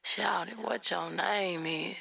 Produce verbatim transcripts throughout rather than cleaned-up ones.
Shout it, what your name is?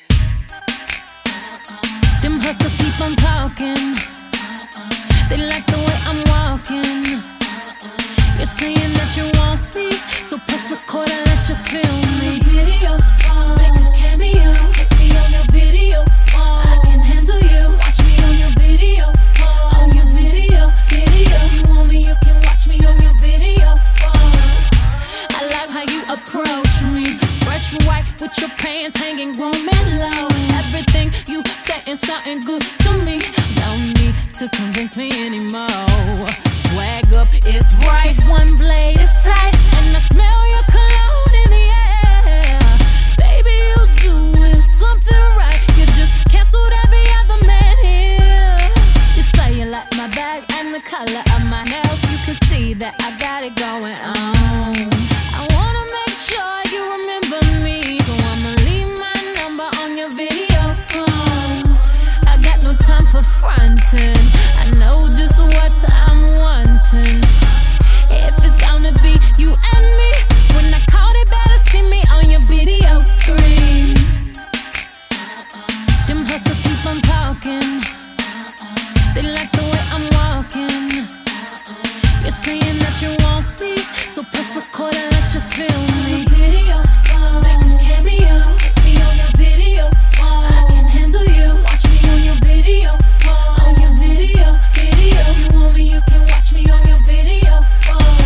Them hustlers keep on talking. They like the way I'm walking. You're saying that you want me, so press record and let you feel me. Video phone, make a cameo. Take me on your video phone. I can handle you. Watch me on your video phone. On your video, video. If you want me, you can watch me on your video phone. I like how you approach me. Fresh and white with your pants hanging, grown and low. Everything you saying something good to me. Don't need to convince me anymore. Swag up is right, one blade is tight, and I smell your cologne in the air. Baby, you doing something right. You just canceled every other man here. You say you like my bag and the color of my nails. You can see that I got it going on. I wanna make sure you remember me, so I'ma leave my number on your video phone. I got no time for fronting. I know just what I'm wanting. If it's gonna be you and me, when I call, they better see me on your video screen. Them hustlers keep on talking. They like the way I'm walking. You're saying that you want me, so press record and let you feel me. Video phone, make a cameo. Take me on your video phone. I can handle you. Watch me on your video phone. On your video, video. If you want me, you can watch me on your video phone.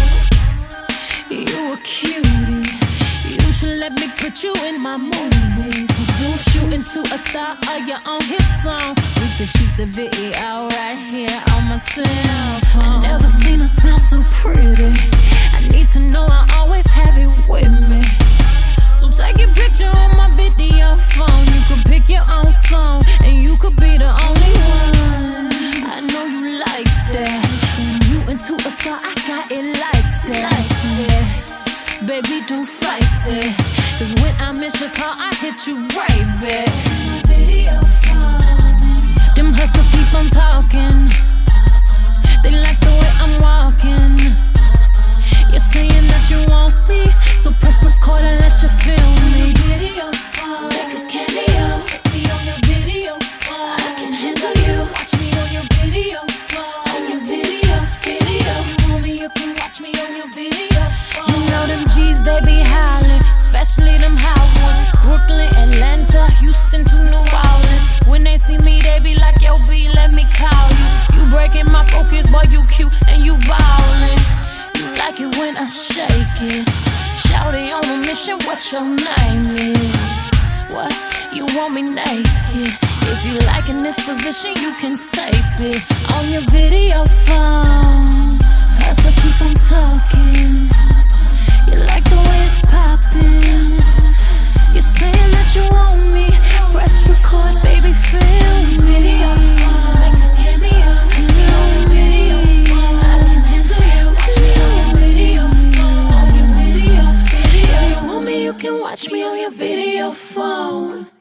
You a cutie. You should let me put you in my movies. Do shoot into a star of your own hit song. We can shoot the video right here on my cell phone. I never seen her smell so pretty. I need to know I always have it with me. So take a picture on my video phone. You could pick your own song, and you could be the only one. I know you like that. Turn you into a star, I got it like that. Like that. Baby, don't fight it, 'cause when I miss your call, I hit you right back. My video phone. Them hustlers keep on talking. They like the way I'm walking. You're saying that you want me, so press record and let you feel me. Video phone, make a cameo. Take me on your video phone. I can handle you. Watch me on your video phone. On your video, video. If you want me, you can watch me on your video phone. You know them G's, they be hollering, especially them high ones. Brooklyn, Atlanta, Houston to New Orleans. When they see me, they be like, yo, B, let me call you. You breaking my focus, boy, you cute and you ballin'. You like it when I shake it. Shouty on a mission, what your name is? What? You want me naked? If you like in this position, you can tape it on your video phone. Hustler, keep on talking. You like the way it's poppin'. You're saying that you want me. Press record, baby, feel me. Video phone, make a cameo. Take me on your video phone. I can handle you. Watch me on your video phone. On your video, video. If you want me, you can watch me on your video phone.